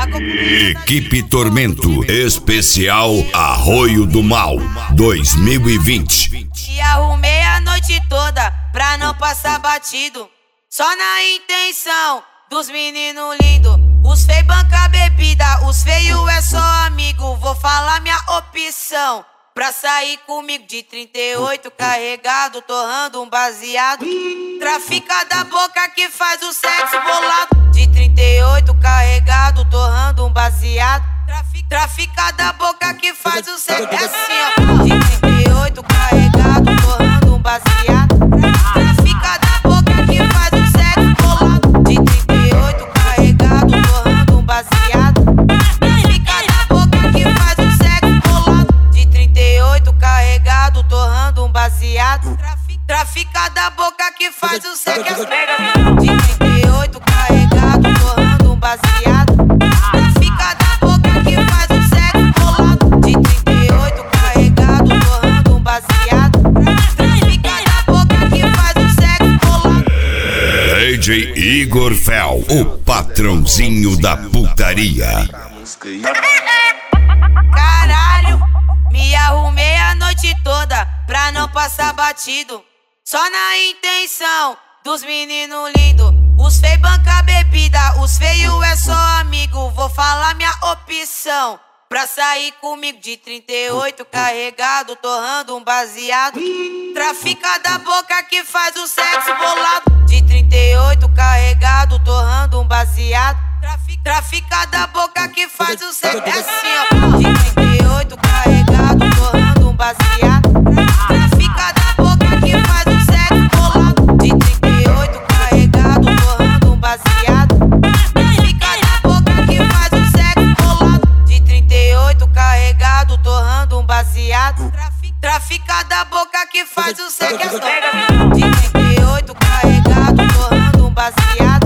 Equipe Tormento Especial Arroio do Mal 2020. E arrumei a noite toda pra não passar batido, só na intenção dos meninos lindos. Os feios banca bebida, os feios é só amigo. Vou falar minha opção pra sair comigo de 38 carregado, torrando um baseado. Trafica da boca que faz o sexo bolado. De 38 carregado, torrando um baseado. Trafica da boca que faz o sexo. É assim, ó. De 38 carregado, torrando um baseado. Trafica da boca que faz o sexo bolado. De 38 carregado, torrando um baseado. Trafica da boca que faz o sexo bolado. De 38 carregado, torrando um baseado. Trafica da boca que faz o sexo. De 38 carregado, torrando um baseado. Trafica da boca que faz o sexo bolado. De 38 carregado, torrando um baseado. Trafica da boca que faz o sexo bolado. DJ Igor Fel, o patrãozinho da putaria. Caralho, me arrumei a noite toda pra não passar batido, só na intenção dos meninos lindos. Os feios banca bebida, os feios é só amigo. Vou falar minha opção pra sair comigo de 38 carregado, torrando um baseado. Trafica da boca que faz o sexo bolado. De 38 carregado, torrando um baseado. Trafica da boca que faz o sexo. É assim, ó. De 38 carregado, torrando um baseado. Trafica da boca que faz o sexo bolado. De 38 carregado, torrando um baseado. Trafica da boca que faz o sexo bolado. De 38 carregado, torrando um baseado. Trafica da boca que faz o sexo. De 38 carregado, torrando um baseado.